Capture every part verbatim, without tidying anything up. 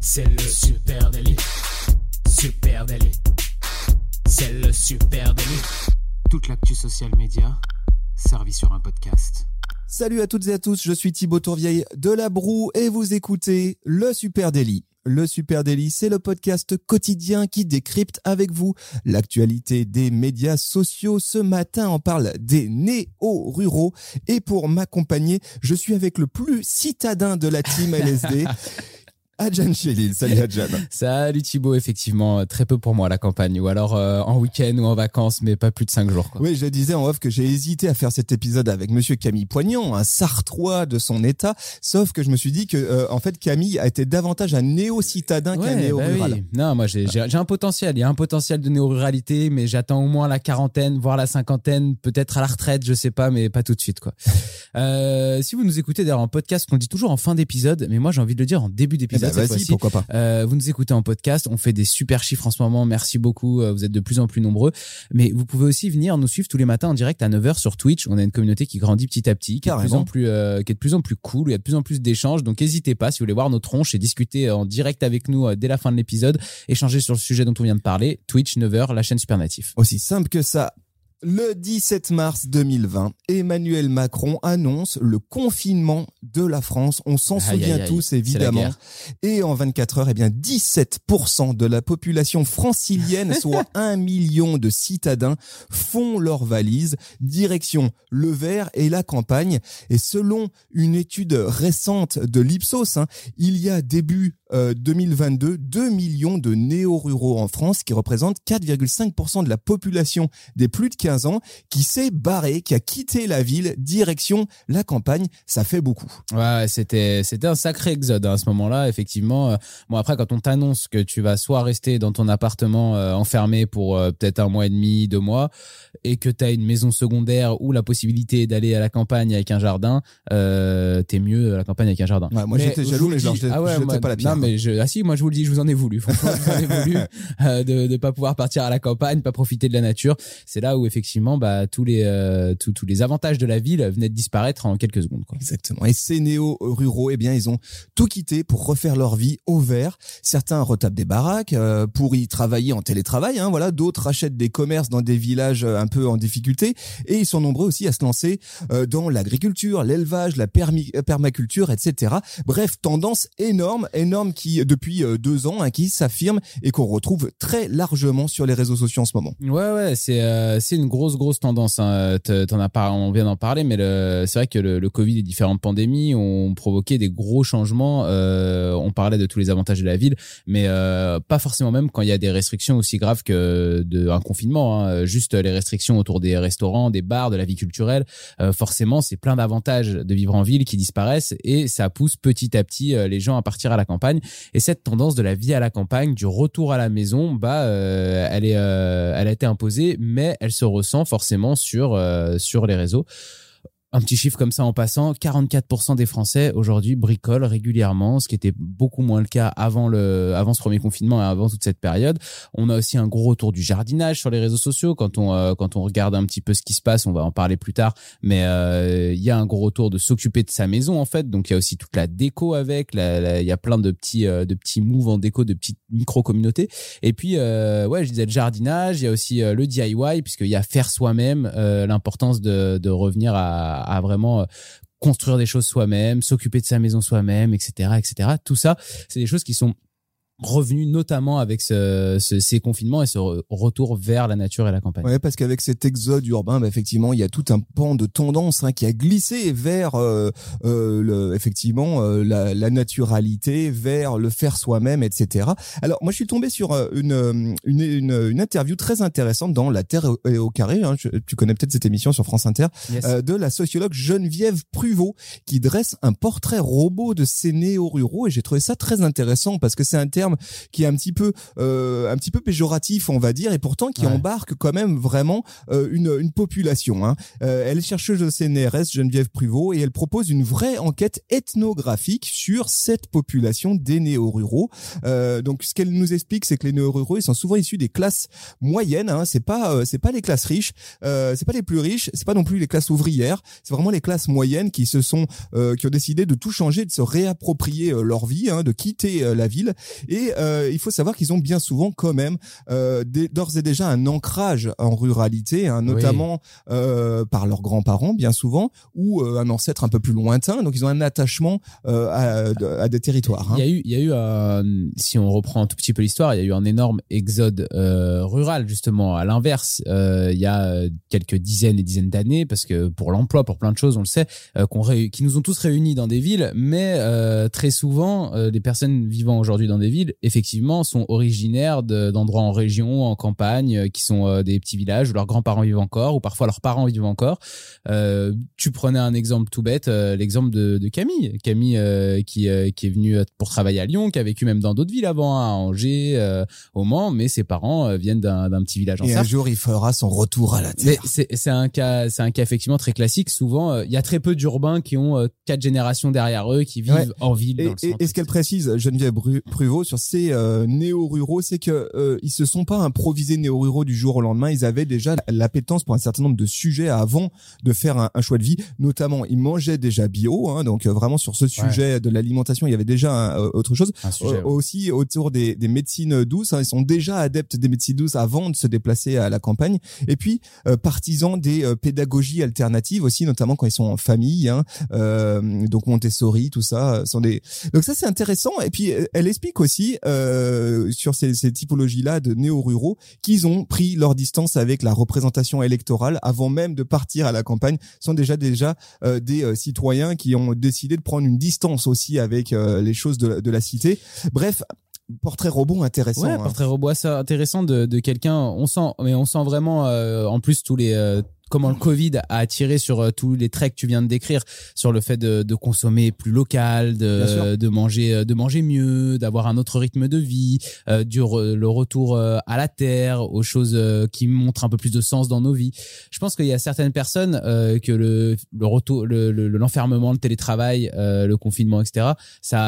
C'est le super délit. Super délit. C'est le super délit. Toute l'actu social média servie sur un podcast. Salut à toutes et à tous, je suis Thibaut Tourvieille de La Broue et vous écoutez Le Super Délit. Le Super Délit, c'est le podcast quotidien qui décrypte avec vous l'actualité des médias sociaux. Ce matin, on parle des néo-ruraux et pour m'accompagner, je suis avec le plus citadin de la team L S D. Adjan Chélil, salut Adjan. Salut Thibaut, effectivement, très peu pour moi à la campagne, ou alors euh, en week-end ou en vacances, mais pas plus de cinq jours. Quoi. Oui, je disais en off que j'ai hésité à faire cet épisode avec Monsieur Camille Poignant, un Sartrois de son état, sauf que je me suis dit que euh, en fait Camille a été davantage un néo-citadin ouais, qu'un néo-rural. Bah oui. Non, moi j'ai, j'ai, j'ai un potentiel, il y a un potentiel de néo-ruralité, mais j'attends au moins la quarantaine, voire la cinquantaine, peut-être à la retraite, je sais pas, mais pas tout de suite quoi. euh, si vous nous écoutez d'ailleurs en podcast, qu'on dit toujours en fin d'épisode, mais moi j'ai envie de le dire en début d'épisode. Eh ben, vas-y, pourquoi pas. Euh, vous nous écoutez en podcast, on fait des super chiffres en ce moment, merci beaucoup, vous êtes de plus en plus nombreux, mais vous pouvez aussi venir nous suivre tous les matins en direct à neuf heures sur Twitch. On a une communauté qui grandit petit à petit, qui est de plus en plus, euh, qui est de plus en plus cool, il y a de plus en plus d'échanges, donc n'hésitez pas si vous voulez voir nos tronches et discuter en direct avec nous dès la fin de l'épisode, échanger sur le sujet dont on vient de parler. Twitch neuf heures, la chaîne Supernatif. Aussi simple que ça. Le dix-sept mars deux mille vingt, Emmanuel Macron annonce le confinement de la France. On s'en aïe, souvient aïe, aïe. tous, évidemment. Et en vingt-quatre heures, eh bien, dix-sept pour cent de la population francilienne, soit un million de citadins, font leurs valises, direction le Var et la campagne. Et selon une étude récente de l'Ipsos, hein, il y a début euh, deux mille vingt-deux, deux millions de néo-ruraux en France, qui représentent quatre virgule cinq pour cent de la population des plus de quinze ans, qui s'est barré, qui a quitté la ville, direction la campagne. Ça fait beaucoup. Ouais, c'était c'était un sacré exode hein, à ce moment-là, effectivement. Bon, après, quand on t'annonce que tu vas soit rester dans ton appartement euh, enfermé pour euh, peut-être un mois et demi, deux mois, et que t'as une maison secondaire ou la possibilité d'aller à la campagne avec un jardin, euh, t'es mieux à la campagne avec un jardin. Ouais, moi mais j'étais jaloux, mais genre, je ah ouais, jetais moi, pas la pierre. Non, mais je, ah si, moi je vous le dis, je vous en ai voulu. Franchement, je vous en ai voulu euh, de de pas pouvoir partir à la campagne, pas profiter de la nature. C'est là où effectivement, bah tous les euh, tous tous les avantages de la ville venaient de disparaître en quelques secondes. Quoi. Exactement. Et ces néo-ruraux, eh bien, ils ont tout quitté pour refaire leur vie au vert. Certains retapent des baraques euh, pour y travailler en télétravail. Hein, voilà. D'autres achètent des commerces dans des villages un peu en difficulté. Et ils sont nombreux aussi à se lancer euh, dans l'agriculture, l'élevage, la permi- permaculture, et cetera. Bref, tendance énorme, énorme qui depuis euh, deux ans, hein, qui s'affirme et qu'on retrouve très largement sur les réseaux sociaux en ce moment. Ouais, ouais, c'est euh, c'est une grosse grosse tendance. Hein. T'en as pas, on vient d'en parler, mais le, c'est vrai que le, le Covid et différentes pandémies ont provoqué des gros changements. Euh, on parlait de tous les avantages de la ville, mais euh, pas forcément même quand il y a des restrictions aussi graves que de un confinement. Hein. Juste les restrictions autour des restaurants, des bars, de la vie culturelle. Euh, forcément, c'est plein d'avantages de vivre en ville qui disparaissent et ça pousse petit à petit euh, les gens à partir à la campagne. Et cette tendance de la vie à la campagne, du retour à la maison, bah, euh, elle est, euh, elle a été imposée, mais elle se ressent forcément sur euh, sur les réseaux. Un petit chiffre comme ça en passant, quarante-quatre pour cent des Français aujourd'hui bricolent régulièrement, ce qui était beaucoup moins le cas avant le, avant ce premier confinement et avant toute cette période. On a aussi un gros retour du jardinage sur les réseaux sociaux. Quand on, euh, quand on regarde un petit peu ce qui se passe, on va en parler plus tard, mais euh, il y a un gros retour de s'occuper de sa maison en fait. Donc il y a aussi toute la déco avec, la, la, il y a plein de petits, euh, de petits moves en déco, de petites micro-communautés. Et puis euh, ouais, je disais le jardinage. Il y a aussi euh, le D I Y puisqu'il y a faire soi-même, euh, l'importance de, de revenir à à vraiment construire des choses soi-même, s'occuper de sa maison soi-même, et cetera, et cetera. Tout ça, c'est des choses qui sont revenu notamment avec ce, ce, ces confinements et ce re- retour vers la nature et la campagne. Ouais, parce qu'avec cet exode urbain, bah, effectivement, il y a tout un pan de tendance hein, qui a glissé vers euh, euh, le, effectivement euh, la, la naturalité, vers le faire soi-même, et cetera. Alors, moi, je suis tombé sur une une une, une interview très intéressante dans La Terre est au carré. Hein, je, tu connais peut-être cette émission sur France Inter, yes. euh, de la sociologue Geneviève Pruvot, qui dresse un portrait robot de ces néo-ruraux, et j'ai trouvé ça très intéressant parce que c'est un terme terme qui est un petit peu euh, un petit peu péjoratif, on va dire, et pourtant qui ouais. embarque quand même vraiment euh, une une population. Hein. Euh, elle est chercheuse au C N R S, Geneviève Pruvot, et elle propose une vraie enquête ethnographique sur cette population des néo-ruraux. Euh, donc, ce qu'elle nous explique, c'est que les néo-ruraux, ils sont souvent issus des classes moyennes. Hein. C'est pas, euh, c'est pas les classes riches, euh, c'est pas les plus riches, c'est pas non plus les classes ouvrières. C'est vraiment les classes moyennes qui se sont, euh, qui ont décidé de tout changer, de se réapproprier euh, leur vie, hein, de quitter euh, la ville. Et euh, il faut savoir qu'ils ont bien souvent quand même euh, des, d'ores et déjà un ancrage en ruralité, hein, notamment oui. euh, par leurs grands-parents, bien souvent, ou euh, un ancêtre un peu plus lointain. Donc, ils ont un attachement euh, à, à des territoires. Hein. Il y a eu, il y a eu, euh, si on reprend un tout petit peu l'histoire, il y a eu un énorme exode euh, rural, justement, à l'inverse. Euh, il y a quelques dizaines et dizaines d'années, parce que pour l'emploi, pour plein de choses, on le sait, euh, qu'on ré... qui nous ont tous réunis dans des villes, mais euh, très souvent, euh, les personnes vivant aujourd'hui dans des villes, effectivement, sont originaires de, d'endroits en région, en campagne, euh, qui sont euh, des petits villages où leurs grands-parents vivent encore, ou parfois leurs parents vivent encore. Euh, tu prenais un exemple tout bête, euh, l'exemple de, de Camille, Camille euh, qui euh, qui est venue pour travailler à Lyon, qui a vécu même dans d'autres villes avant, hein, à Angers, euh, au Mans, mais ses parents euh, viennent d'un, d'un petit village en Sarthe. Et un Sarthe. jour, il fera son retour à la terre. Mais c'est, c'est un cas, c'est un cas effectivement très classique. Souvent, il euh, y a très peu d'urbains qui ont euh, quatre générations derrière eux, qui vivent ouais. en ville. Et, dans le centre. Et, et ce qu'elle précise, Geneviève Pruvot, sur ces euh, néo-ruraux, c'est que euh, ils se sont pas improvisés néo-ruraux du jour au lendemain. Ils avaient déjà l'appétence pour un certain nombre de sujets avant de faire un, un choix de vie. Notamment, ils mangeaient déjà bio, hein, donc euh, vraiment sur ce sujet ouais. de l'alimentation, il y avait déjà un, euh, autre chose. Un sujet, euh, ouais. Aussi autour des, des médecines douces, hein, ils sont déjà adeptes des médecines douces avant de se déplacer à la campagne. Et puis euh, partisans des euh, pédagogies alternatives aussi, notamment quand ils sont en famille. Hein, euh, donc Montessori, tout ça sont des. Donc ça c'est intéressant. Et puis elle explique aussi euh, sur ces, ces typologies-là de néo-ruraux qu'ils ont pris leur distance avec la représentation électorale avant même de partir à la campagne. Ce sont déjà déjà euh, des euh, citoyens qui ont décidé de prendre une distance aussi avec euh, les choses de, de la cité. Bref. Portrait robot intéressant. Ouais, hein. portrait robot assez intéressant de, de quelqu'un. On sent, mais on sent vraiment, euh, en plus tous les. Euh, comment le Covid a attiré sur euh, tous les traits que tu viens de décrire, sur le fait de, de consommer plus local, de, de manger, de manger mieux, d'avoir un autre rythme de vie, euh, du re, le retour euh, à la terre, aux choses euh, qui montrent un peu plus de sens dans nos vies. Je pense qu'il y a certaines personnes euh, que le, le retour, le, le, l'enfermement, le télétravail, euh, le confinement, et cetera.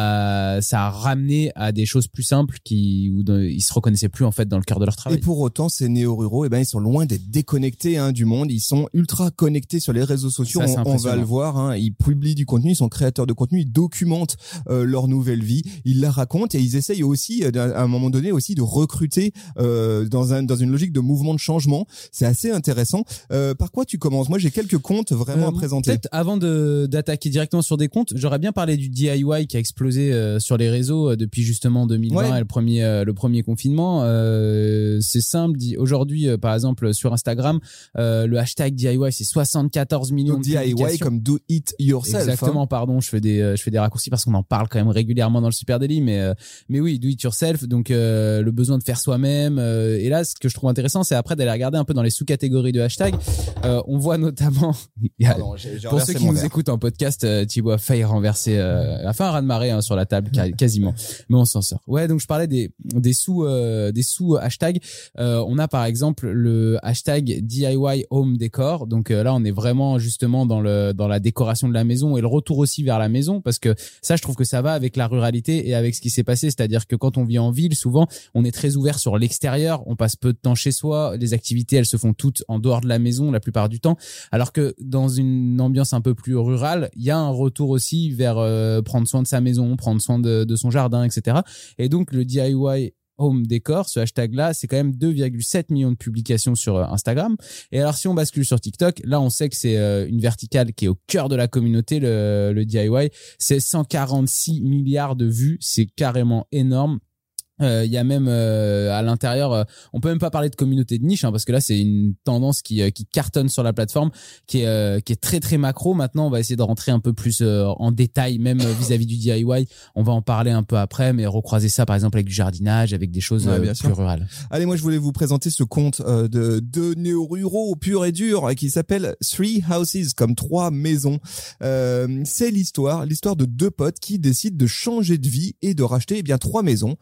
Ça, ça a ramené à des choses plus simples qui, où de, ils se reconnaissaient plus en fait dans le cœur de leur travail. Et pour autant, ces néo-ruraux, eh ben ils sont loin d'être déconnectés hein, du monde. Ils sont ultra connectés sur les réseaux sociaux. Ça, on, on va le voir. Hein, ils publient du contenu, ils sont créateurs de contenu, ils documentent euh, leur nouvelle vie, ils la racontent et ils essayent aussi, à un moment donné, aussi de recruter euh, dans un dans une logique de mouvement de changement. C'est assez intéressant. Euh, par quoi tu commences ? Moi, j'ai quelques comptes vraiment euh, à présenter. Peut-être avant de d'attaquer directement sur des comptes, j'aurais bien parlé du D I Y qui a explosé euh, sur les réseaux euh, depuis justement deux mille vingt ouais. et le premier euh, le premier confinement. Euh, c'est simple. Dit aujourd'hui, euh, par exemple sur Instagram, euh, le hashtag D I Y c'est soixante-quatorze millions Donc, de publications. D I Y comme do it yourself. Exactement. Hein. Pardon, je fais des euh, je fais des raccourcis parce qu'on en parle quand même régulièrement dans le Super Daily, mais euh, mais oui, do it yourself. Donc euh, le besoin de faire soi-même. Euh, et là, ce que je trouve intéressant, c'est après d'aller regarder un peu dans les sous-catégories de hashtag. Euh, on voit notamment, il y a, Pardon, j'ai, j'ai pour ceux qui nous verre. écoutent en podcast, euh, Thibaut a failli renverser, euh, a fait un raz-de-marée hein, sur la table quasiment, mais on s'en sort. Ouais, donc je parlais des des sous euh, des sous hashtags. Euh, on a par exemple le hashtag D I Y home decor. Donc euh, là, on est vraiment justement dans le dans la décoration de la maison et le retour aussi vers la maison, parce que ça, je trouve que ça va avec la ruralité et avec ce qui s'est passé. C'est-à-dire que quand on vit en ville, souvent, on est très ouvert sur l'extérieur, on passe peu de temps chez soi, les activités, elles se font toutes en dehors de la maison la plupart du temps. Alors que dans une ambiance un peu plus rurale, il y a un retour aussi vers euh, prendre soin de sa maison, prendre soin de, de son jardin, et cetera. Et donc le D I Y home decor, ce hashtag-là, c'est quand même deux virgule sept millions de publications sur Instagram. Et alors, si on bascule sur TikTok, là, on sait que c'est une verticale qui est au cœur de la communauté, le, le D I Y. C'est cent quarante-six milliards de vues. C'est carrément énorme. Il euh, y a même euh, à l'intérieur, euh, on peut même pas parler de communauté de niche hein, parce que là c'est une tendance qui euh, qui cartonne sur la plateforme, qui est euh, qui est très très macro. Maintenant, on va essayer de rentrer un peu plus euh, en détail, même euh, vis-à-vis du D I Y. On va en parler un peu après, mais recroiser ça par exemple avec du jardinage, avec des choses ouais, euh, plus sûr. rurales. Allez, moi je voulais vous présenter ce conte euh, de deux néo-ruraux pur et dur qui s'appelle Three Houses, comme trois maisons. Euh, c'est l'histoire, l'histoire de deux potes qui décident de changer de vie et de racheter eh bien trois maisons en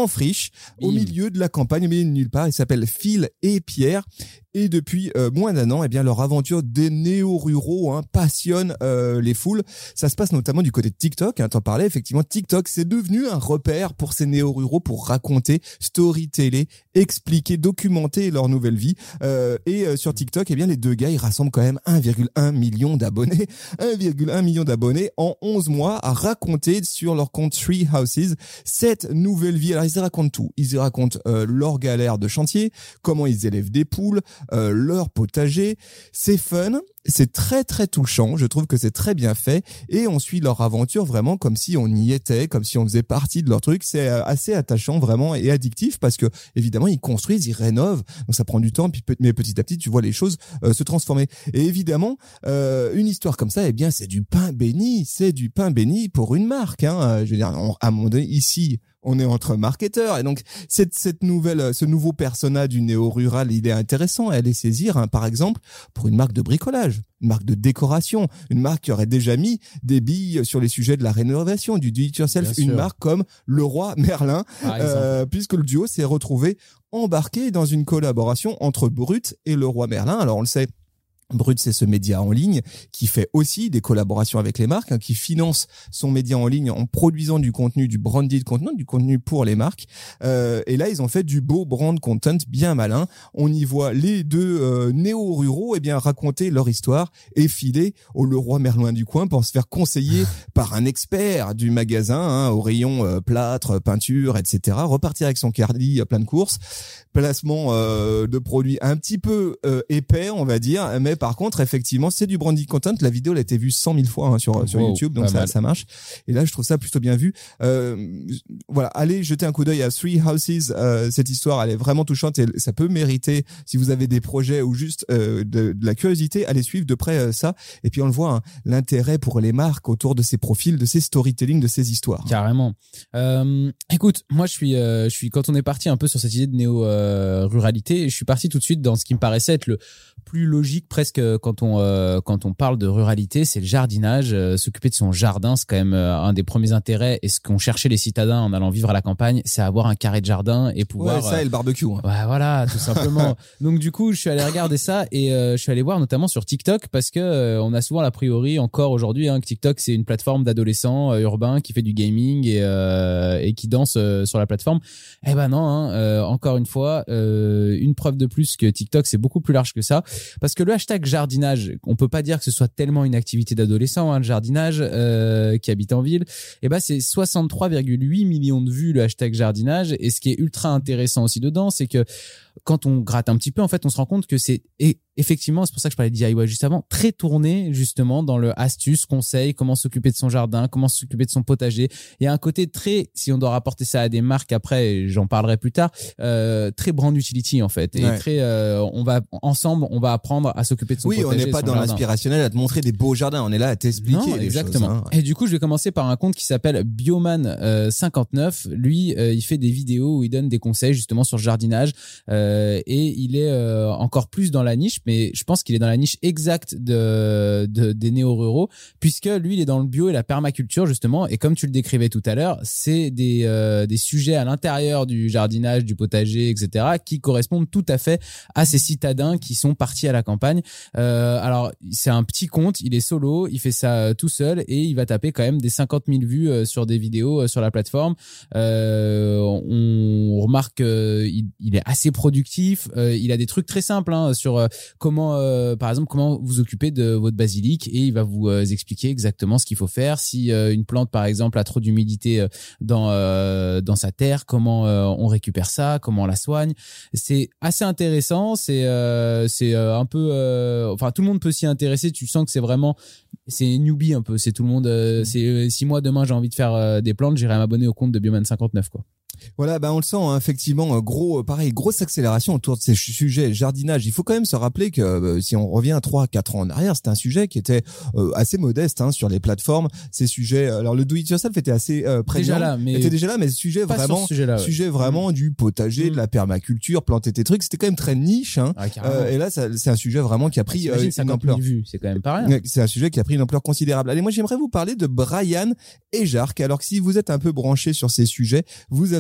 en friche, Bim. au milieu de la campagne, au milieu de nulle part. Ils s'appellent Phil et Pierre. Et depuis euh, moins d'un an, eh bien leur aventure des néo-ruraux hein, passionne euh, les foules. Ça se passe notamment du côté de TikTok. Hein, t'en parlais, effectivement, TikTok, c'est devenu un repère pour ces néo-ruraux pour raconter, storyteller, expliquer, documenter leur nouvelle vie. Euh, et euh, sur TikTok, eh bien les deux gars, ils rassemblent quand même un virgule un million d'abonnés. un virgule un million d'abonnés en onze mois à raconter sur leur compte Three Houses cette nouvelle vie. Alors ils y racontent tout. Ils y racontent euh, leur galère de chantier, comment ils élèvent des poules, Euh, leur potager. C'est fun, c'est très très touchant, je trouve que c'est très bien fait et on suit leur aventure vraiment comme si on y était, comme si on faisait partie de leur truc. C'est assez attachant vraiment et addictif parce que évidemment ils construisent, ils rénovent, donc ça prend du temps, puis mais petit à petit tu vois les choses euh, se transformer. Et évidemment euh, une histoire comme ça, eh bien c'est du pain béni, c'est du pain béni pour une marque. Hein. Je veux dire, on, à un moment donné ici. On est entre marketeurs et donc cette cette nouvelle ce nouveau persona du néo-rural, il est intéressant à aller saisir hein, par exemple pour une marque de bricolage, une marque de décoration, une marque qui aurait déjà mis des billes sur les sujets de la rénovation, du do it yourself, une marque comme Leroy Merlin euh, puisque le duo s'est retrouvé embarqué dans une collaboration entre Brut et Leroy Merlin. Alors on le sait, Brut, c'est ce média en ligne qui fait aussi des collaborations avec les marques, hein, qui finance son média en ligne en produisant du contenu, du branded content, du contenu pour les marques. Euh, et là, ils ont fait du beau brand content bien malin. On y voit les deux euh, néo-ruraux eh bien raconter leur histoire et filer au Leroy Merlin du coin pour se faire conseiller par un expert du magasin hein, au rayon euh, plâtre, peinture, et cetera. Repartir avec son caddie plein de courses. Placement euh, de produits un petit peu euh, épais, on va dire, mais par contre, effectivement, c'est du branding content. La vidéo, elle a été vue cent mille fois hein, sur, sur wow, YouTube, donc ça, ça marche. Et là, je trouve ça plutôt bien vu. Euh, voilà, allez jeter un coup d'œil à Three Houses. Euh, cette histoire, elle est vraiment touchante et ça peut mériter, si vous avez des projets ou juste euh, de, de la curiosité, allez suivre de près euh, ça. Et puis, on le voit, hein, l'intérêt pour les marques autour de ces profils, de ces storytelling, de ces histoires. Carrément. Euh, écoute, moi, je suis, euh, je suis, quand on est parti un peu sur cette idée de néo euh, ruralité, je suis parti tout de suite dans ce qui me paraissait être le plus logique presque quand on euh, quand on parle de ruralité, c'est le jardinage. Euh, s'occuper de son jardin, c'est quand même euh, un des premiers intérêts. Et ce qu'ont cherché les citadins en allant vivre à la campagne, c'est avoir un carré de jardin et pouvoir. Ouais, ça euh, et le barbecue. Hein. Ouais, voilà, tout simplement. Donc du coup, je suis allé regarder ça et euh, je suis allé voir notamment sur TikTok parce que euh, on a souvent l'a priori encore aujourd'hui hein, que TikTok c'est une plateforme d'adolescents euh, urbains qui fait du gaming et euh, et qui danse euh, sur la plateforme. Eh ben non, hein, euh, encore une fois, euh, une preuve de plus que TikTok c'est beaucoup plus large que ça. Parce que le hashtag jardinage, on peut pas dire que ce soit tellement une activité d'adolescent, hein, le jardinage euh, qui habite en ville. Et ben c'est soixante-trois virgule huit millions de vues le hashtag jardinage. Et ce qui est ultra intéressant aussi dedans, c'est que quand on gratte un petit peu, en fait, on se rend compte que c'est et effectivement, c'est pour ça que je parlais de D I Y juste avant, très tourné justement dans le astuce, conseil, comment s'occuper de son jardin, comment s'occuper de son potager. Il y a un côté très, si on doit rapporter ça à des marques après, j'en parlerai plus tard, euh, très brand utility en fait, et ouais. très, euh, on va ensemble, on va apprendre à s'occuper de son oui, potager. Oui, on n'est pas dans jardin. L'inspirationnel à te montrer des beaux jardins, on est là à t'expliquer. Non, les exactement. choses, hein. Et du coup, je vais commencer par un compte qui s'appelle Bioman euh, cinquante-neuf. Lui, euh, il fait des vidéos où il donne des conseils justement sur le jardinage, euh, et il est euh, encore plus dans la niche, mais je pense qu'il est dans la niche exacte de, de des néo-ruraux, puisque lui, il est dans le bio et la permaculture justement, et comme tu le décrivais tout à l'heure, c'est des euh, des sujets à l'intérieur du jardinage, du potager, et cetera, qui correspondent tout à fait à ces citadins qui sont partis à la campagne. Euh, alors, c'est un petit compte, il est solo, il fait ça tout seul, et il va taper quand même des cinquante mille vues euh, sur des vidéos euh, sur la plateforme. Euh, on remarque euh, il, il est assez productif. Euh, il a des trucs très simples hein, sur euh, comment euh, par exemple comment vous occuper de votre basilic, et il va vous euh, expliquer exactement ce qu'il faut faire si euh, une plante par exemple a trop d'humidité euh, dans euh, dans sa terre, comment euh, on récupère ça, comment on la soigne. C'est assez intéressant, c'est euh, c'est euh, un peu euh, enfin tout le monde peut s'y intéresser, tu sens que c'est vraiment c'est newbie un peu, c'est tout le monde euh, c'est euh, si moi demain j'ai envie de faire euh, des plantes, j'irai m'abonner au compte de Bioman cinquante-neuf quoi. Voilà, bah on le sent hein, effectivement, gros, pareil, grosse accélération autour de ces sujets jardinage. Il faut quand même se rappeler que euh, si on revient trois, quatre ans en arrière, c'était un sujet qui était euh, assez modeste hein, sur les plateformes. Ces sujets, alors le do it yourself était assez euh, prégnant, déjà là, mais était déjà là, mais sujet vraiment, ce sujet-là, ouais. sujet vraiment mmh. du potager, mmh. de la permaculture, planter tes trucs, c'était quand même très niche. Hein. Ah, euh, et là, ça, c'est un sujet vraiment qui a pris euh, une ampleur. Vues, c'est quand même pas rien. C'est un sujet qui a pris une ampleur considérable. Allez, moi j'aimerais vous parler de Brian Ejark. Alors que si vous êtes un peu branché sur ces sujets, vous avez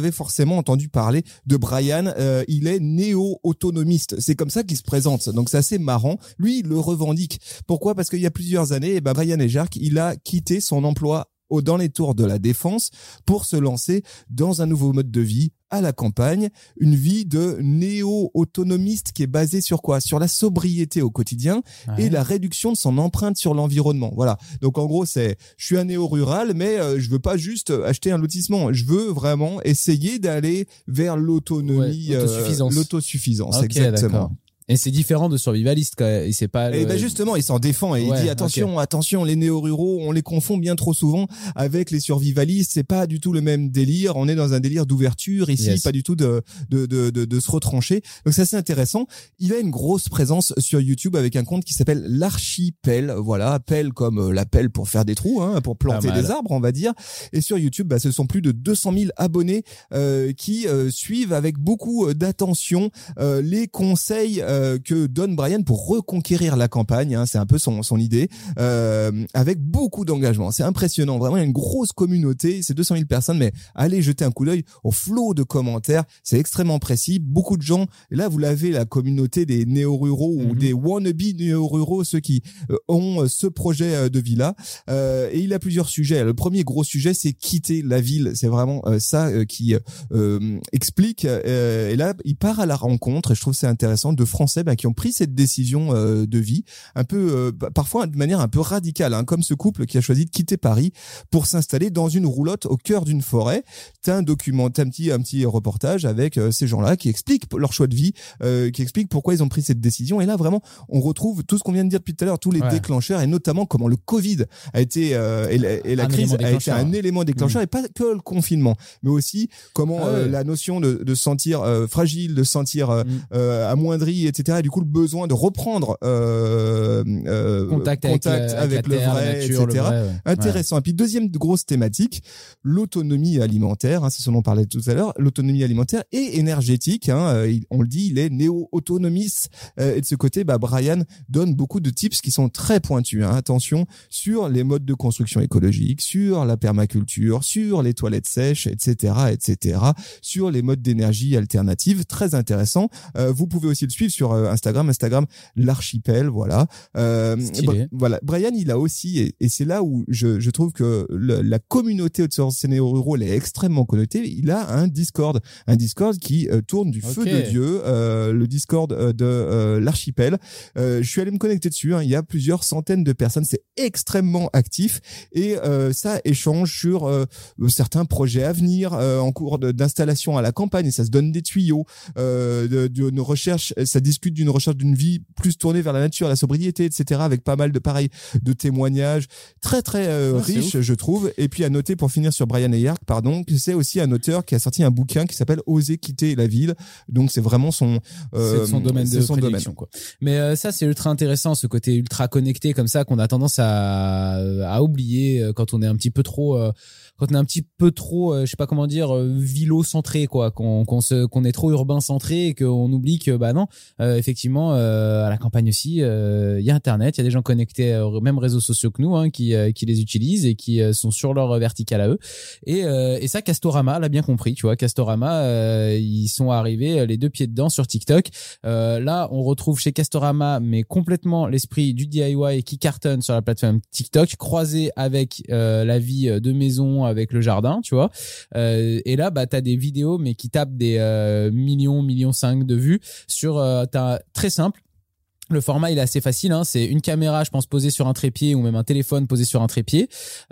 avez forcément entendu parler de Brian. Euh, il est néo-autonomiste. C'est comme ça qu'il se présente. Donc c'est assez marrant. Lui, il le revendique. Pourquoi? Parce qu'il y a plusieurs années, eh ben, Brian Ejark, il a quitté son emploi au, dans les tours de la Défense pour se lancer dans un nouveau mode de vie à la campagne, une vie de néo-autonomiste qui est basée sur quoi? Sur la sobriété au quotidien ouais. et la réduction de son empreinte sur l'environnement. Voilà. Donc en gros, c'est je suis un néo-rural, mais euh, je veux pas juste acheter un lotissement. Je veux vraiment essayer d'aller vers l'autonomie, ouais, l'autosuffisance. Euh, l'autosuffisance, okay, exactement. D'accord. Et c'est différent de survivaliste, quand même. Et c'est pas. Le... Et ben justement, il s'en défend et ouais, il dit attention, okay. attention, les néo-ruraux, on les confond bien trop souvent avec les survivalistes. C'est pas du tout le même délire. On est dans un délire d'ouverture ici, yes. pas du tout de de, de de de se retrancher. Donc c'est assez intéressant. Il a une grosse présence sur YouTube avec un compte qui s'appelle l'Archipel. Voilà, pelle comme la pelle pour faire des trous, hein, pour planter des arbres, on va dire. Et sur YouTube, bah, ce sont plus de deux cent mille abonnés euh, qui euh, suivent avec beaucoup d'attention euh, les conseils. Euh, que donne Brian pour reconquérir la campagne, hein, c'est un peu son son idée, euh, avec beaucoup d'engagement. C'est impressionnant, vraiment il y a une grosse communauté, c'est deux cent mille personnes, mais allez jeter un coup d'œil au flot de commentaires, c'est extrêmement précis, beaucoup de gens. Et là vous l'avez, la communauté des néo-ruraux mm-hmm. ou des wannabe néo-ruraux, ceux qui euh, ont ce projet de vie-là. Euh, et il a plusieurs sujets. Le premier gros sujet, c'est quitter la ville. C'est vraiment euh, ça euh, qui euh, explique. Euh, et là, il part à la rencontre. Et je trouve c'est intéressant de Français bah, qui ont pris cette décision euh, de vie, un peu euh, parfois de manière un peu radicale, hein, comme ce couple qui a choisi de quitter Paris pour s'installer dans une roulotte au cœur d'une forêt. T'as un document, t'as un petit un petit reportage avec euh, ces gens-là qui expliquent leur choix de vie, euh, qui expliquent pourquoi ils ont pris cette décision. Et là vraiment, on retrouve tout ce qu'on vient de dire depuis tout à l'heure, tous les ouais. déclencheurs et notamment comment le Covid a été euh, et la, et la un crise a été un élément déclencheur mmh. et pas que le confinement, mais aussi comment ah ouais. euh, la notion de de se sentir euh, fragile, de se sentir euh, mmh. euh, amoindri, et cetera. Et du coup, le besoin de reprendre euh, euh, contact, contact avec, la, avec, avec le terre, vrai, nature, et cetera. Le vrai, ouais. Intéressant. Ouais. Et puis deuxième grosse thématique, l'autonomie alimentaire. Hein, c'est ce dont on parlait tout à l'heure. L'autonomie alimentaire et énergétique. Hein, on le dit, il est néo-autonomiste. Euh, et de ce côté, bah, Brian donne beaucoup de tips qui sont très pointus. Hein, attention sur les modes de construction écologique, sur la permaculture, sur les toilettes sèches, et cetera, et cetera. Sur les modes d'énergie alternatives. Très intéressant. Euh, vous pouvez aussi le suivre sur euh, Instagram, Instagram l'Archipel, voilà. Euh, b- voilà. Brian, il a aussi, et, et c'est là où je, je trouve que le, la communauté de ces néo-ruraux est extrêmement connectée. Il a un Discord, un Discord qui euh, tourne du okay. feu de Dieu, euh, le Discord euh, de euh, l'Archipel. Euh, je suis allé me connecter dessus. Hein, il y a plusieurs centaines de personnes. C'est extrêmement actif et euh, ça échange sur euh, certains projets à venir euh, en cours de, d'installation à la campagne. Et ça se donne des tuyaux, euh, de, de, de recherche. Ça discute d'une recherche d'une vie plus tournée vers la nature, la sobriété, et cetera. Avec pas mal de pareil de témoignages très très euh, ah, riches, je trouve. Et puis à noter pour finir sur Brian Ejark, pardon, que c'est aussi un auteur qui a sorti un bouquin qui s'appelle Oser quitter la ville. Donc c'est vraiment son euh, c'est son domaine c'est de son prédilection, domaine. Quoi. Mais euh, ça c'est ultra intéressant, ce côté ultra connecté comme ça qu'on a tendance à à oublier quand on est un petit peu trop euh, quand on est un petit peu trop, euh, je sais pas comment dire, euh, vilo-centré, quoi, qu'on, qu'on se, qu'on est trop urbain-centré et qu'on oublie que, bah non, euh, effectivement, euh, à la campagne aussi, il euh, y a Internet, il y a des gens connectés aux mêmes réseaux sociaux que nous, hein, qui, euh, qui les utilisent et qui euh, sont sur leur verticale à eux. Et, euh, et ça, Castorama l'a bien compris, tu vois. Castorama, euh, ils sont arrivés les deux pieds dedans sur TikTok. Euh, là, on retrouve chez Castorama, mais complètement l'esprit du D I Y qui cartonne sur la plateforme TikTok, croisé avec euh, la vie de maison, avec le jardin, tu vois. Euh, et là, bah, t'as des vidéos, mais qui tapent des euh, millions, millions cinq de vues sur, euh, t'as très simple. Le format, il est assez facile, hein. C'est une caméra, je pense, posée sur un trépied ou même un téléphone posé sur un trépied.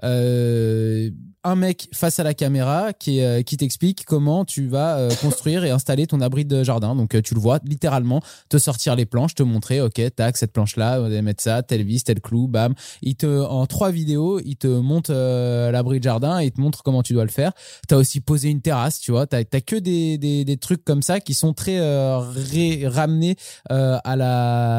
Euh, un mec face à la caméra qui, euh, qui t'explique comment tu vas euh, construire et installer ton abri de jardin. Donc, euh, tu le vois littéralement te sortir les planches, te montrer, ok, tac, cette planche-là, on va mettre ça, telle vis, tel clou, bam. Il te, en trois vidéos, il te monte euh, l'abri de jardin et il te montre comment tu dois le faire. T'as aussi posé une terrasse, tu vois. T'as, t'as que des, des, des trucs comme ça qui sont très euh, ré, ramenés euh, à la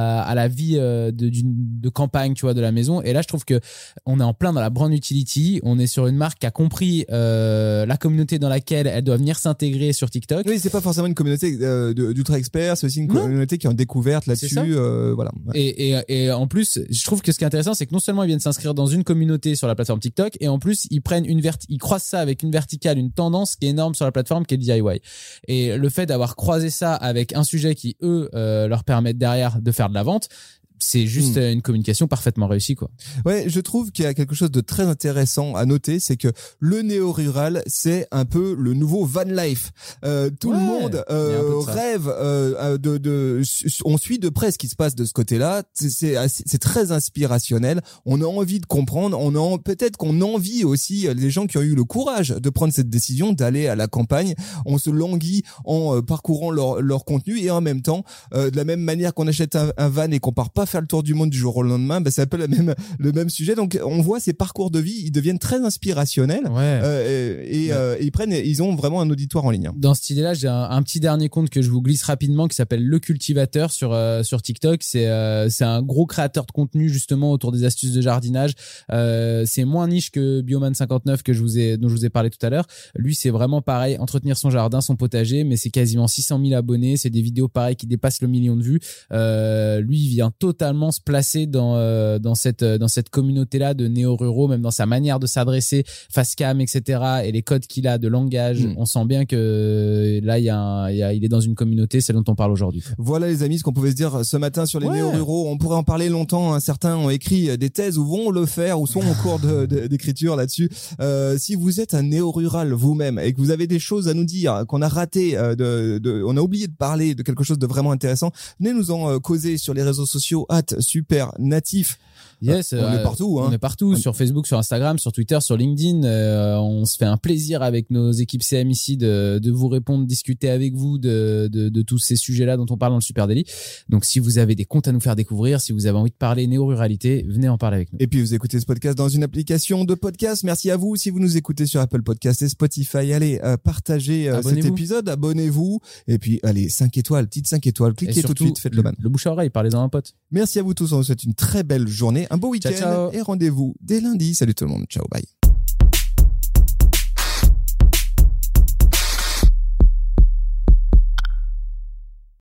la à la vie euh, de d'une de campagne, tu vois, de la maison. Et là, je trouve que on est en plein dans la brand utility. On est sur une marque qui a compris euh, la communauté dans laquelle elle doit venir s'intégrer sur TikTok. Oui, c'est pas forcément une communauté euh, d'ultra experts, c'est aussi une communauté non. qui est en découverte là-dessus. Euh, voilà. Ouais. Et, et, et en plus, je trouve que ce qui est intéressant, c'est que non seulement ils viennent s'inscrire dans une communauté sur la plateforme TikTok, et en plus ils prennent une verti- ils croisent ça avec une verticale, une tendance qui est énorme sur la plateforme, qui est le D I Y. Et le fait d'avoir croisé ça avec un sujet qui eux euh, leur permettent derrière de faire de la vente, c'est juste mmh. une communication parfaitement réussie, quoi. Ouais, je trouve qu'il y a quelque chose de très intéressant à noter, c'est que le néo-rural, c'est un peu le nouveau van life. Euh, tout ouais, le monde euh, rêve euh, de, de, on suit de près ce qui se passe de ce côté-là. C'est, c'est, c'est très inspirationnel. On a envie de comprendre. On a peut-être qu'on envie aussi les gens qui ont eu le courage de prendre cette décision d'aller à la campagne. On se languit en euh, parcourant leur, leur contenu et en même temps, euh, de la même manière qu'on achète un, un van et qu'on part pas faire le tour du monde du jour au lendemain, bah, c'est un peu le même, le même sujet. Donc, on voit ces parcours de vie, ils deviennent très inspirationnels. Ouais. Euh, et, ouais. euh, et ils prennent, ils ont vraiment un auditoire en ligne. Dans cette idée-là, j'ai un, un petit dernier compte que je vous glisse rapidement qui s'appelle Le Cultivateur sur, euh, sur TikTok. C'est, euh, c'est un gros créateur de contenu, justement, autour des astuces de jardinage. Euh, c'est moins niche que Bioman cinquante-neuf que je vous ai, dont je vous ai parlé tout à l'heure. Lui, c'est vraiment pareil, entretenir son jardin, son potager, mais c'est quasiment six cent mille abonnés. C'est des vidéos pareil qui dépassent le million de vues. Euh, lui, il vient totalement se placer dans euh, dans cette dans cette communauté là de néo-ruraux, même dans sa manière de s'adresser, face cam, et cetera. Et les codes qu'il a de langage, mmh. on sent bien que là il y a, un, il y a il est dans une communauté, celle dont on parle aujourd'hui. Voilà les amis, ce qu'on pouvait se dire ce matin sur les ouais. néo-ruraux. On pourrait en parler longtemps. Certains ont écrit des thèses ou vont le faire ou sont en cours de, de, d'écriture là-dessus. Euh, si vous êtes un néo-rural vous-même et que vous avez des choses à nous dire qu'on a raté, euh, de, de, on a oublié de parler de quelque chose de vraiment intéressant, venez nous en euh, causer sur les réseaux sociaux at super natif. Yes, on euh, est partout. Hein. On est partout, sur Facebook, sur Instagram, sur Twitter, sur LinkedIn. Euh, on se fait un plaisir avec nos équipes C M ici de, de vous répondre, discuter avec vous de, de, de tous ces sujets-là dont on parle dans le Super Daily. Donc, si vous avez des comptes à nous faire découvrir, si vous avez envie de parler néo-ruralité, venez en parler avec nous. Et puis, vous écoutez ce podcast dans une application de podcast. Merci à vous. Si vous nous écoutez sur Apple Podcast et Spotify, allez euh, partagez euh, cet épisode, abonnez-vous. Et puis, allez, cinq étoiles, petites cinq étoiles. Cliquez surtout, tout de suite, faites le ban. Le bouche à oreille, parlez-en à un pote. Merci à vous tous. On vous souhaite une très belle journée, un beau week-end. Ciao, ciao. Et rendez-vous dès lundi. Salut tout le monde. Ciao, bye.